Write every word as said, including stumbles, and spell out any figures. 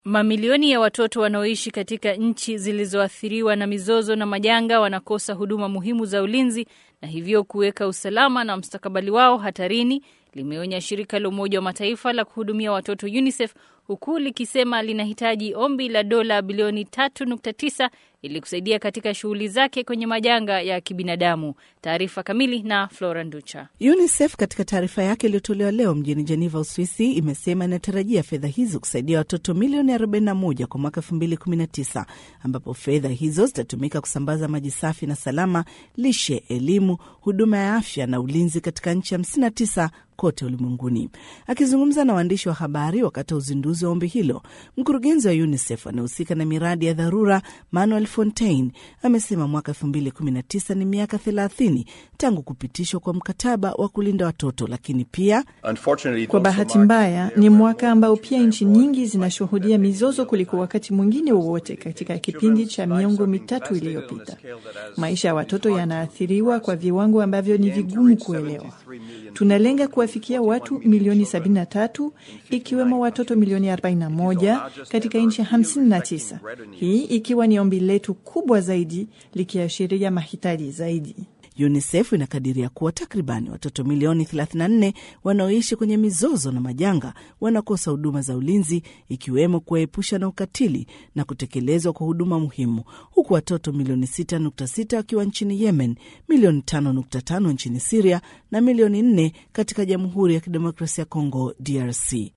Mamilioni ya watoto wanaoishi katika nchi zilizoathiriwa na mizozo na majanga wanakosa huduma muhimu za ulinzi na hivyo kuweka usalama na mustakabali wao hatarini, limeonya shirika la Umoja wa Mataifa la kuhudumia watoto UNICEF, huku likisema linahitaji ombi la dola bilioni tatu nukta tisa ili kusaidia katika shughuli zake kwenye majanga ya kibinadamu. Taarifa kamili na Flora Nducha. UNICEF katika taarifa yake iliyotolewa leo mjini Geneva, Uswisi, imesema inatarajia fedha hizo kusaidia watoto milioni arobaini na moja kwa mwaka elfu mbili kumi na tisa, ambapo fedha hizo zitatumika kusambaza maji safi na salama, lishe, elimu, huduma ya afya na ulinzi katika nchi hamsini na tisa kote ulimwenguni. Akizungumza na waandishi wa habari wakati wa uzinduzi wa ombi hilo, mkurugenzi wa UNICEF anayehusika na miradi ya dharura Manuel Fontaine amesema mwaka elfu mbili kumi na tisa ni miaka thelathini tangu kupitishwa kwa mkataba wa kulinda watoto, lakini pia kwa bahati mbaya ni mwaka ambao pia nchi nyingi zinashuhudia mizozo kuliko wakati mwingine wowote katika kipindi cha miongo mitatu iliyopita. Maisha ya watoto yanaathiriwa kwa viwango ambavyo ni vigumu kuelewa. Tunalenga kuwafikia watu milioni sabini na tatu, ikiwemo watoto milioni arobaini na moja katika nchi hamsini na tisa. Hii ikiwa ni ombi letu kubwa zaidi, likiashiria mahitaji zaidi. UNICEF inakadiria kuwa takribani watoto milioni thelathini na nne wanaoishi kwenye mizozo na majanga wanakosa huduma za ulinzi, ikiwemo kuwaepusha na ukatili na kutekelezwa kwa huduma muhimu, huku watoto milioni sita nukta sita wakiwa nchini Yemen, milioni tano nukta tano nchini Syria na milioni nne katika Jamhuri ya Kidemokrasia ya Kongo D R C.